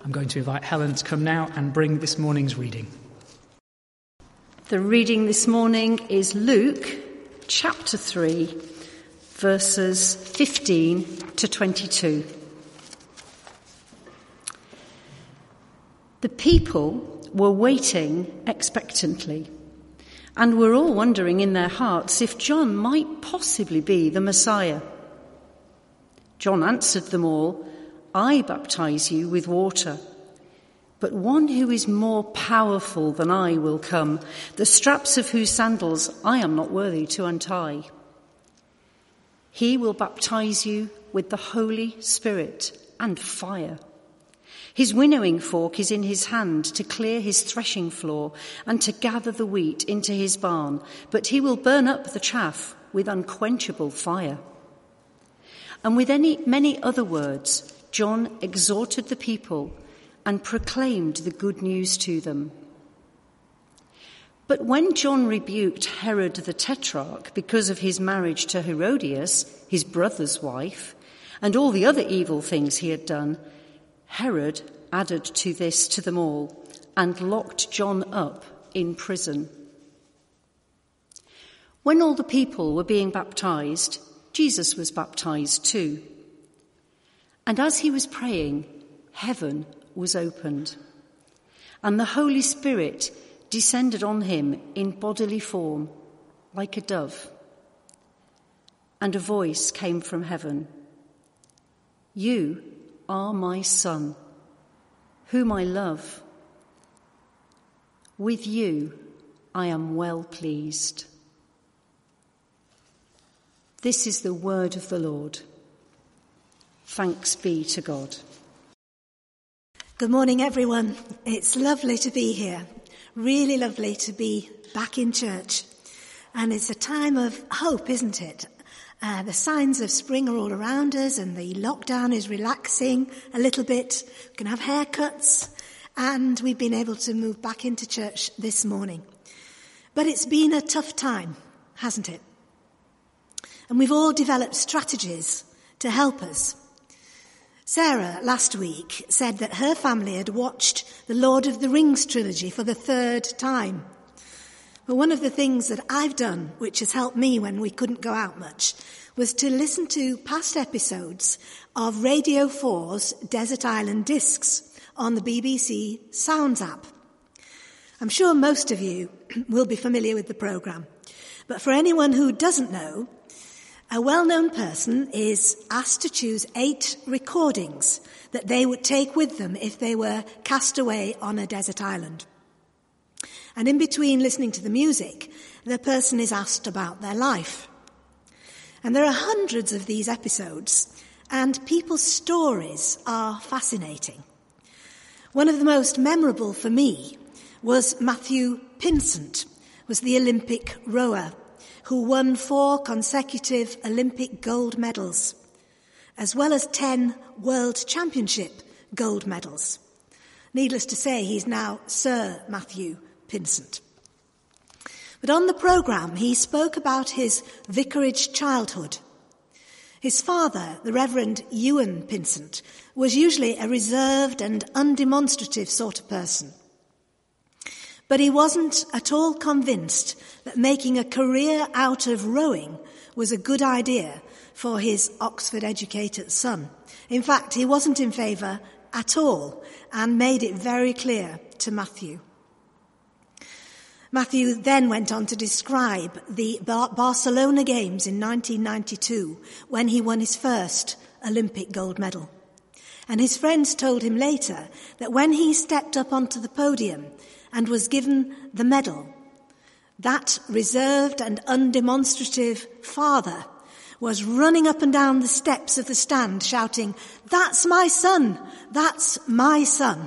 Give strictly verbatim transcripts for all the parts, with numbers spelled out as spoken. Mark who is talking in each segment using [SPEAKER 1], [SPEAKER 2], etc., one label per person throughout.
[SPEAKER 1] I'm going to invite Helen to come now and bring this morning's reading.
[SPEAKER 2] The reading this morning is Luke chapter three, verses fifteen to twenty-two. The people were waiting expectantly and were all wondering in their hearts if John might possibly be the Messiah. John answered them all, "I baptize you with water, but one who is more powerful than I will come, the straps of whose sandals I am not worthy to untie. He will baptize you with the Holy Spirit and fire. His winnowing fork is in his hand to clear his threshing floor and to gather the wheat into his barn, but he will burn up the chaff with unquenchable fire." And with any, many other words, John exhorted the people and proclaimed the good news to them. But when John rebuked Herod the Tetrarch because of his marriage to Herodias, his brother's wife, and all the other evil things he had done, Herod added to this to them all and locked John up in prison. When all the people were being baptized, Jesus was baptized too. And as he was praying, heaven was opened, and the Holy Spirit descended on him in bodily form, like a dove. And a voice came from heaven, "You are my Son, whom I love. With you I am well pleased." This is the word of the Lord. Thanks be to God.
[SPEAKER 3] Good morning, everyone. It's lovely to be here. Really lovely to be back in church. And it's a time of hope, isn't it? Uh, the signs of spring are all around us, and the lockdown is relaxing a little bit. We can have haircuts, and we've been able to move back into church this morning. But it's been a tough time, hasn't it? And we've all developed strategies to help us. Sarah last week said that her family had watched the Lord of the Rings trilogy for the third time. But one of the things that I've done, which has helped me when we couldn't go out much, was to listen to past episodes of Radio four's Desert Island Discs on the B B C Sounds app. I'm sure most of you will be familiar with the programme, but for anyone who doesn't know, a well-known person is asked to choose eight recordings that they would take with them if they were cast away on a desert island. And in between listening to the music, the person is asked about their life. And there are hundreds of these episodes, and people's stories are fascinating. One of the most memorable for me was Matthew Pinsent, was the Olympic rower who won four consecutive Olympic gold medals, as well as ten World Championship gold medals. Needless to say, he's now Sir Matthew Pinsent. But on the programme, he spoke about his vicarage childhood. His father, the Reverend Ewan Pinsent, was usually a reserved and undemonstrative sort of person. But he wasn't at all convinced that making a career out of rowing was a good idea for his Oxford-educated son. In fact, he wasn't in favour at all and made it very clear to Matthew. Matthew then went on to describe the Bar- Barcelona Games in nineteen ninety-two when he won his first Olympic gold medal. And his friends told him later that when he stepped up onto the podium and was given the medal, that reserved and undemonstrative father was running up and down the steps of the stand shouting, "That's my son! That's my son!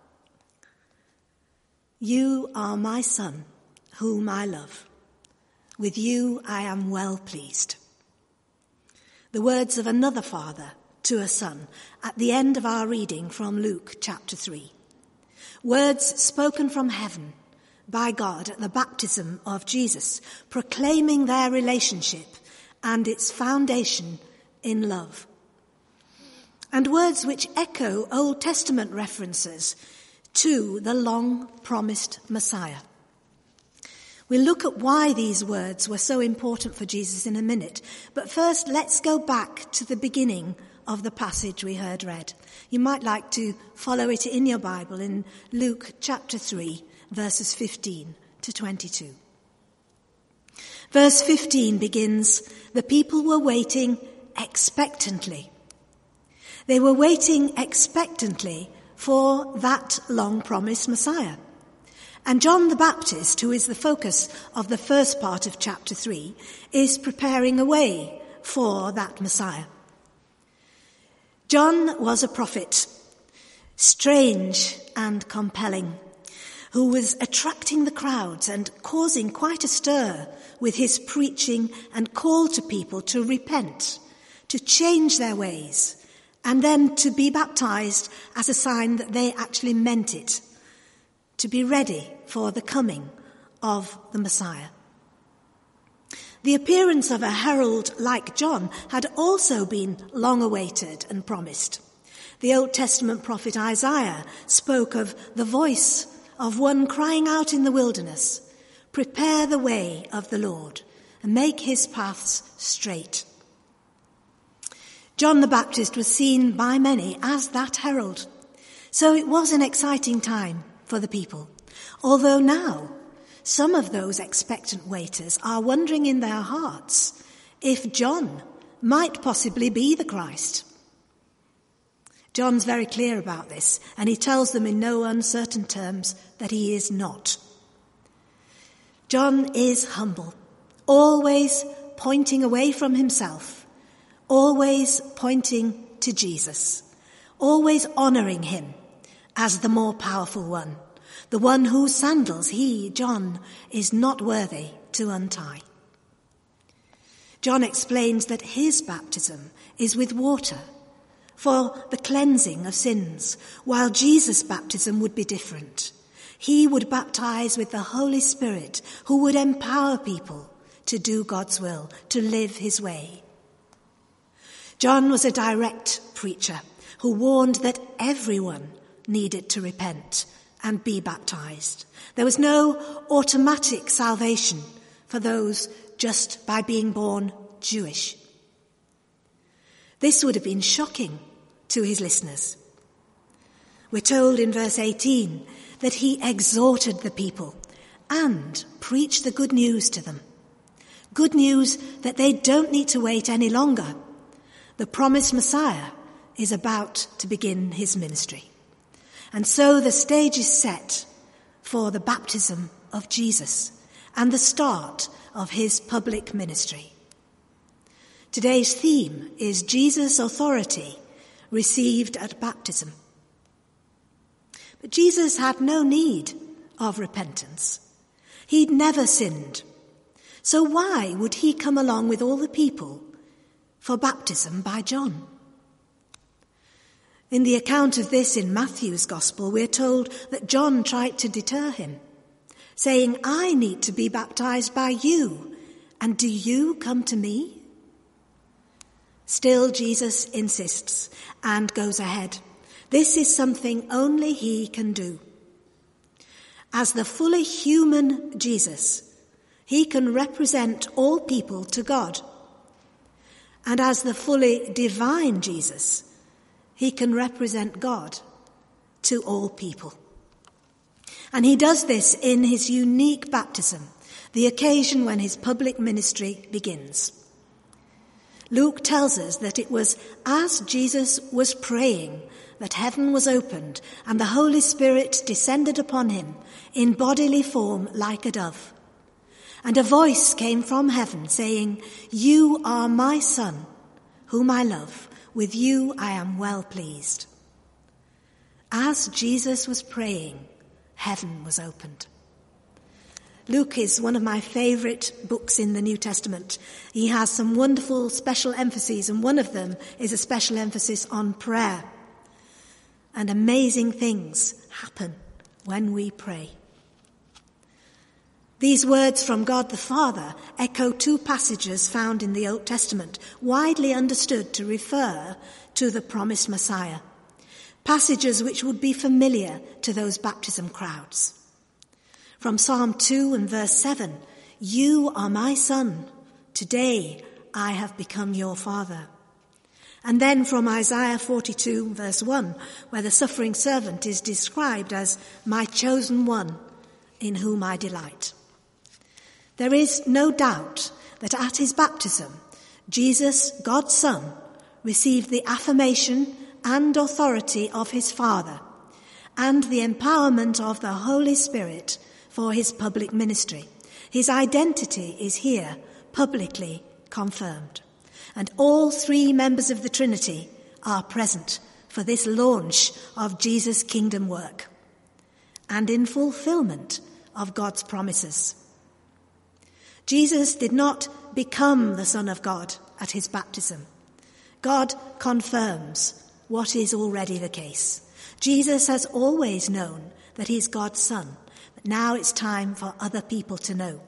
[SPEAKER 3] You are my son, whom I love. With you I am well pleased." The words of another father to a son at the end of our reading from Luke chapter three. Words spoken from heaven by God at the baptism of Jesus, proclaiming their relationship and its foundation in love. and words which echo Old Testament references to the long-promised Messiah. We'll look at why these words were so important for Jesus in a minute, but first let's go back to the beginning of the passage we heard read. You might like to follow it in your Bible in Luke chapter three, verses fifteen to twenty-two. Verse fifteen begins, "The people were waiting expectantly." They were waiting expectantly for that long-promised Messiah. And John the Baptist, who is the focus of the first part of chapter three, is preparing a way for that Messiah. John was a prophet, strange and compelling, who was attracting the crowds and causing quite a stir with his preaching and call to people to repent, to change their ways, and then to be baptized as a sign that they actually meant it, to be ready for the coming of the Messiah. The appearance of a herald like John had also been long awaited and promised. The Old Testament prophet Isaiah spoke of the voice of one crying out in the wilderness, "Prepare the way of the Lord and make his paths straight." John the Baptist was seen by many as that herald. So it was an exciting time for the people. Although now, some of those expectant waiters are wondering in their hearts if John might possibly be the Christ. John's very clear about this, and he tells them in no uncertain terms that he is not. John is humble, always pointing away from himself, always pointing to Jesus, always honouring him as the more powerful one, the one whose sandals he, John, is not worthy to untie. John explains that his baptism is with water for the cleansing of sins, while Jesus' baptism would be different. He would baptize with the Holy Spirit, who would empower people to do God's will, to live his way. John was a direct preacher who warned that everyone needed to repent and be baptized. There was no automatic salvation for those just by being born Jewish. This would have been shocking to his listeners. We're told in verse eighteen that he exhorted the people and preached the good news to them. Good news that they don't need to wait any longer. The promised Messiah is about to begin his ministry. And so the stage is set for the baptism of Jesus and the start of his public ministry. Today's theme is Jesus' authority received at baptism. But Jesus had no need of repentance. He'd never sinned. So why would he come along with all the people for baptism by John? In the account of this in Matthew's Gospel, we're told that John tried to deter him, saying, "I need to be baptized by you, and do you come to me?" Still, Jesus insists and goes ahead. This is something only he can do. As the fully human Jesus, he can represent all people to God. And as the fully divine Jesus, he can represent God to all people. And he does this in his unique baptism, the occasion when his public ministry begins. Luke tells us that it was as Jesus was praying that heaven was opened and the Holy Spirit descended upon him in bodily form like a dove. And a voice came from heaven saying, "You are my Son, whom I love. With you I am well pleased." As Jesus was praying, heaven was opened. Luke is one of my favourite books in the New Testament. He has some wonderful special emphases, and one of them is a special emphasis on prayer. And amazing things happen when we pray. These words from God the Father echo two passages found in the Old Testament, widely understood to refer to the promised Messiah. Passages which would be familiar to those baptism crowds. From Psalm two and verse seven, "You are my son. Today I have become your father." And then from Isaiah forty-two verse one, where the suffering servant is described as my chosen one in whom I delight. There is no doubt that at his baptism, Jesus, God's Son, received the affirmation and authority of his Father and the empowerment of the Holy Spirit for his public ministry. His identity is here publicly confirmed. And all three members of the Trinity are present for this launch of Jesus' kingdom work and in fulfillment of God's promises. Jesus did not become the Son of God at his baptism. God confirms what is already the case. Jesus has always known that he is God's Son, but now it's time for other people to know.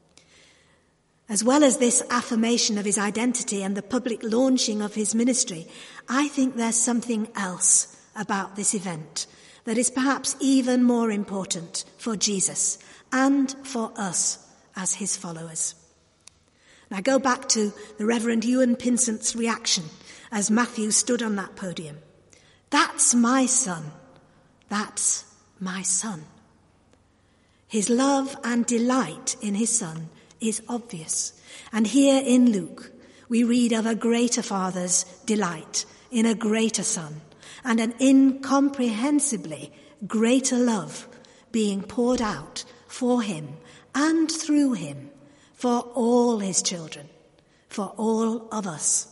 [SPEAKER 3] As well as this affirmation of his identity and the public launching of his ministry, I think there's something else about this event that is perhaps even more important for Jesus and for us as his followers. Now go back to the Reverend Ewan Pinsent's reaction as Matthew stood on that podium. That's my son. That's my son. His love and delight in his son is obvious. And here in Luke, we read of a greater father's delight in a greater son and an incomprehensibly greater love being poured out for him and through him for all his children, for all of us.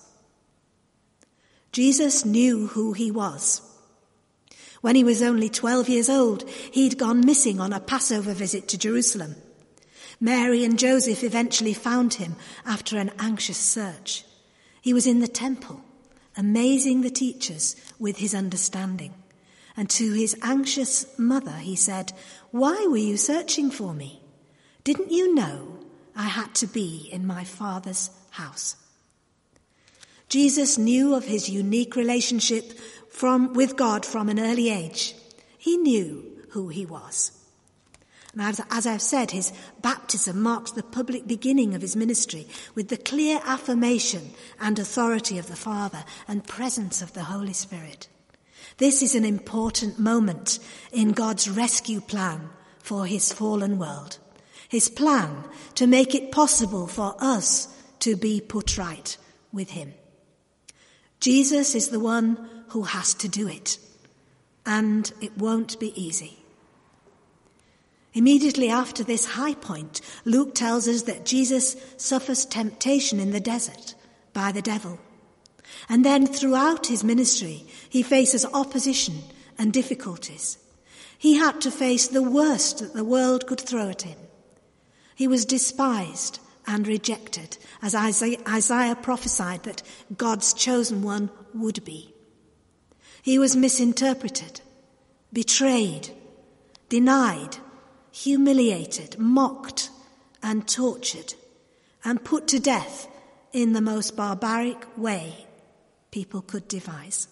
[SPEAKER 3] Jesus knew who he was. When he was only twelve years old, he'd gone missing on a Passover visit to Jerusalem. Mary and Joseph eventually found him after an anxious search. He was in the temple, amazing the teachers with his understanding. And to his anxious mother he said, "Why were you searching for me? Didn't you know I had to be in my Father's house?" Jesus knew of his unique relationship from, with God from an early age. He knew who he was. And as, as I've said, his baptism marks the public beginning of his ministry with the clear affirmation and authority of the Father and presence of the Holy Spirit. This is an important moment in God's rescue plan for his fallen world. His plan to make it possible for us to be put right with him. Jesus is the one who has to do it, and it won't be easy. Immediately after this high point, Luke tells us that Jesus suffers temptation in the desert by the devil. And then throughout his ministry, he faces opposition and difficulties. He had to face the worst that the world could throw at him. He was despised and rejected, as Isaiah prophesied that God's chosen one would be. He was misinterpreted, betrayed, denied, humiliated, mocked, and tortured, and put to death in the most barbaric way people could devise.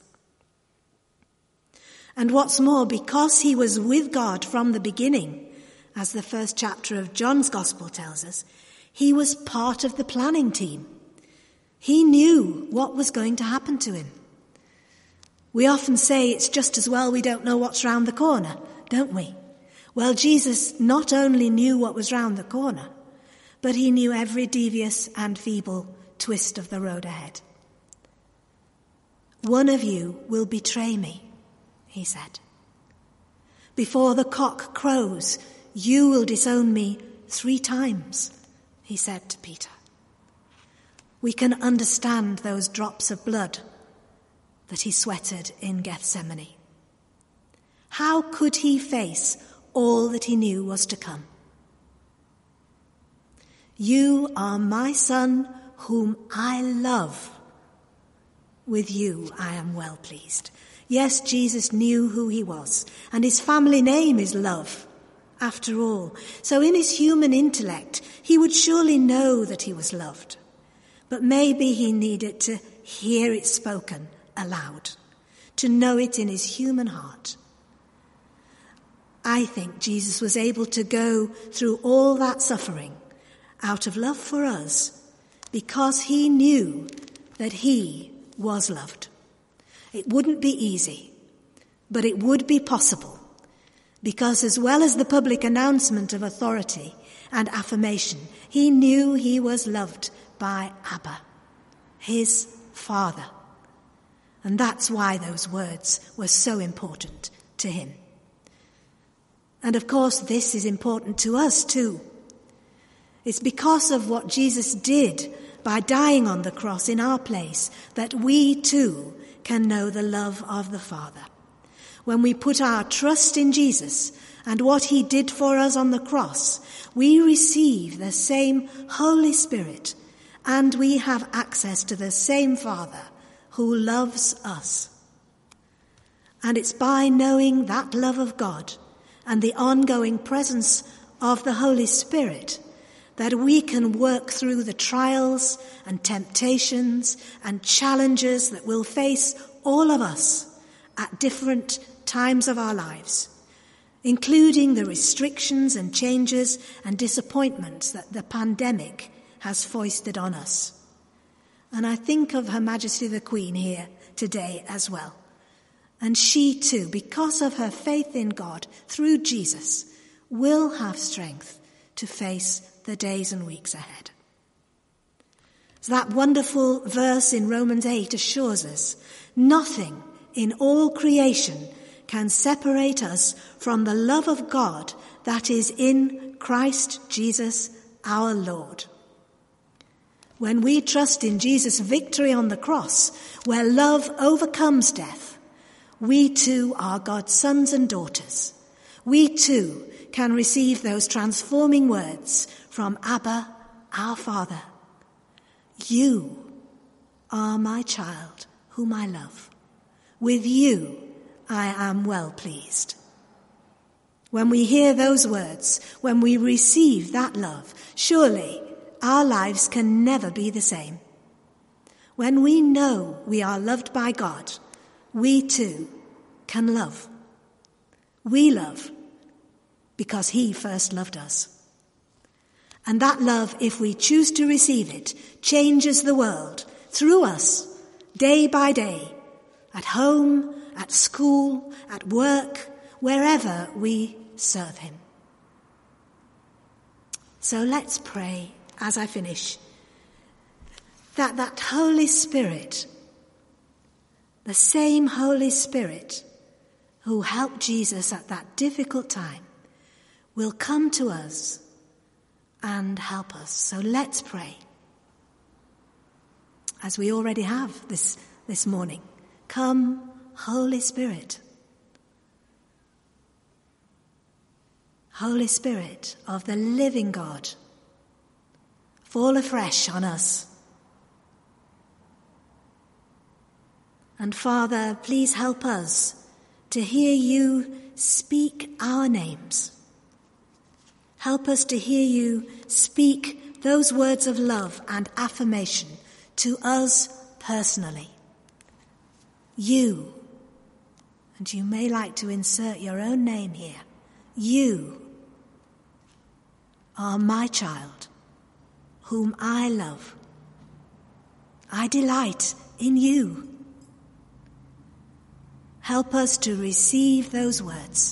[SPEAKER 3] And what's more, because he was with God from the beginning, as the first chapter of John's Gospel tells us, he was part of the planning team. He knew what was going to happen to him. We often say it's just as well we don't know what's round the corner, don't we? Well, Jesus not only knew what was round the corner, but he knew every devious and feeble twist of the road ahead. "One of you will betray me," he said. "Before the cock crows, you will disown me three times," he said to Peter. We can understand those drops of blood that he sweated in Gethsemane. How could he face all that he knew was to come? "You are my son whom I love. With you I am well pleased." Yes, Jesus knew who he was, and his family name is love, after all. So in his human intellect, he would surely know that he was loved. But maybe he needed to hear it spoken aloud, to know it in his human heart. I think Jesus was able to go through all that suffering out of love for us because he knew that he was loved. It wouldn't be easy, but it would be possible, because as well as the public announcement of authority and affirmation, he knew he was loved by Abba, his Father. And that's why those words were so important to him. And of course, this is important to us too. It's because of what Jesus did by dying on the cross in our place that we too can know the love of the Father. When we put our trust in Jesus and what he did for us on the cross, we receive the same Holy Spirit and we have access to the same Father who loves us. And it's by knowing that love of God and the ongoing presence of the Holy Spirit that we can work through the trials and temptations and challenges that will face all of us at different times of our lives, including the restrictions and changes and disappointments that the pandemic has foisted on us. And I think of Her Majesty the Queen here today as well. And she too, because of her faith in God through Jesus, will have strength to face the days and weeks ahead. So that wonderful verse in Romans eight assures us, nothing in all creation can separate us from the love of God that is in Christ Jesus our Lord. When we trust in Jesus' victory on the cross, where love overcomes death, we too are God's sons and daughters. We too can receive those transforming words from Abba, our Father. You are my child, whom I love. With you I am well pleased. When we hear those words, when we receive that love, surely our lives can never be the same. When we know we are loved by God, we too can love. We love because he first loved us. And that love, if we choose to receive it, changes the world through us, day by day, at home, at school, at work, wherever we serve him. So let's pray as I finish that that Holy Spirit, the same Holy Spirit who helped Jesus at that difficult time, will come to us and help us. So let's pray, as we already have this, this morning. Come, Holy Spirit. Holy Spirit of the living God, fall afresh on us. And Father, please help us to hear you speak our names. Help us to hear you speak those words of love and affirmation to us personally. You, and you may like to insert your own name here, you are my child, whom I love. I delight in you. Help us to receive those words.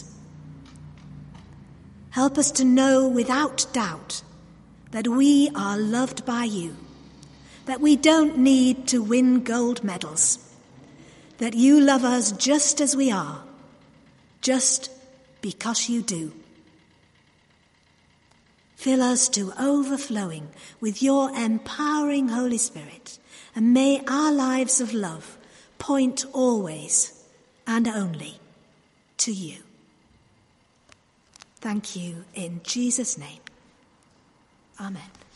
[SPEAKER 3] Help us to know without doubt that we are loved by you, that we don't need to win gold medals, that you love us just as we are, just because you do. Fill us to overflowing with your empowering Holy Spirit, and may our lives of love point always and only to you. Thank you in Jesus' name. Amen.